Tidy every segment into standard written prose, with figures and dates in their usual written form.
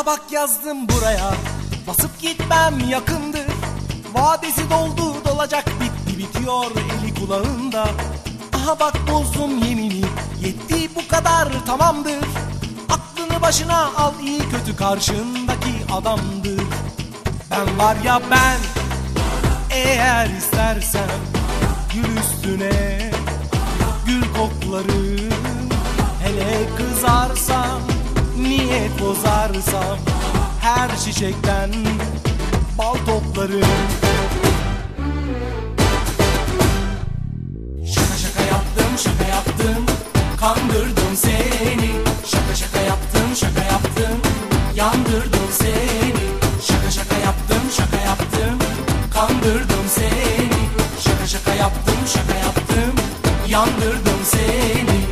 bak yazdım buraya, basıp gitmem yakındır. Vadesi doldu dolacak, bitti bitiyor eli kulağında. Aha bak bozdum yemini, yetti bu kadar tamamdır. Aklını başına al, iyi kötü karşındaki adamdır. Ben var ya ben, eğer istersen gül üstüne gül koklarım. Hele kızarsam, niyet bozarsam her çiçekten bal toplarım. Şaka şaka yaptım, şaka yaptım, kandırdım seni. Şaka şaka yaptım, şaka yaptım, yandırdım seni. Şaka şaka yaptım, şaka yaptım, kandırdım seni. Şaka şaka yaptım, şaka yaptım, yandırdım seni.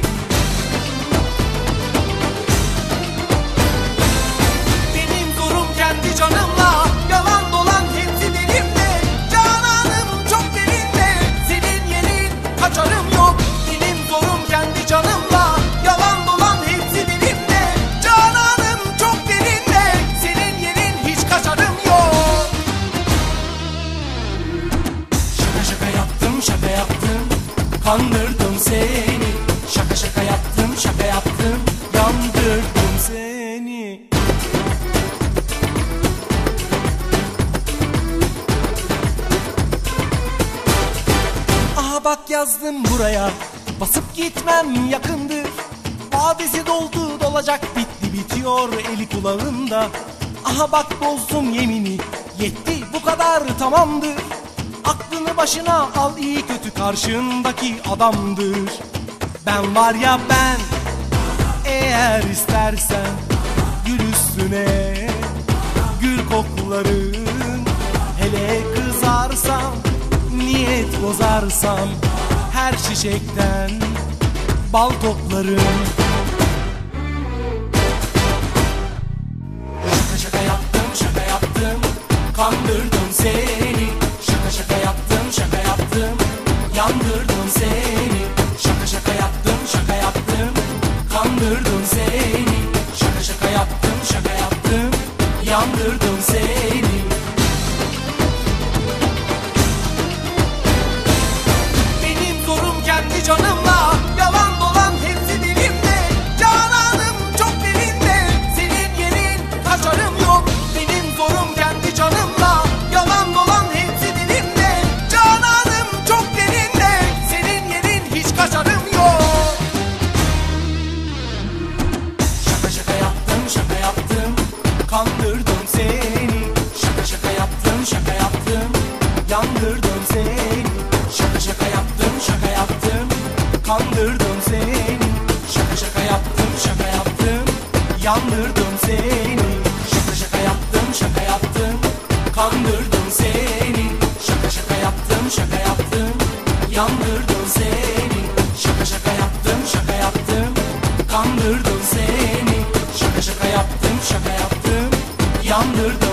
Benim zorum kendi canımla, yalan dolan hepsi benimle. Cananım çok derinde, senin yerin kaçarım yok. Benim zorum kendi canımla, yalan dolan hepsi benimle. Cananım çok derinde, senin yerin hiç kaçarım yok. Şaka şaka yaptım, şaka yaptım, kandırdım seni. Şaka şaka yaptım, şaka yaptım, yandırdım seni. Aha bak yazdım buraya, basıp gitmem yakındır. Vadesi doldu dolacak, bitti bitiyor eli kulağında. Aha bak bozdum yemini, yetti bu kadar tamamdır. Aklını başına al, iyi kötü karşındaki adamdır. Ben var ya ben, eğer istersen gül üstüne gül koklarım. Hele kızarsam, niyet bozarsam her çiçekten bal toplarım. Şaka şaka yaptım, şaka yaptım, kandırdım seni. Şaka şaka yaptım, şaka yaptım, yandırdım seni. Şaka şaka yaptım, şaka yaptım, kandırdım seni. Şaka şaka yaptım, şaka yaptım, yandırdım seni. Benim zorum kendi canımla, yalan dolan hepsi benimle. Cananım çok derinde, senin yerin kaçarım yok. Benim zorum kendi canımla, yalan dolan hepsi benimle. Cananım çok derinde, senin yerin hiç kaçarım yok. Şaka şaka yaptım, şaka yaptım, kandırdım seni. Şaka şaka yaptım, şaka yaptım, yandırdım seni. Şaka şaka yaptım, şaka yaptım, kandırdım seni. Şaka şaka yaptım, şaka yaptım, yandırdım seni. Şaka şaka yaptım, şaka yaptım, kandırdım seni. Şaka şaka yaptım, şaka yaptım, yandırdım seni. Şaka şaka yaptım, şaka yaptım, kandırdım seni. Şaka şaka yaptım, şaka yaptım, yandırdım.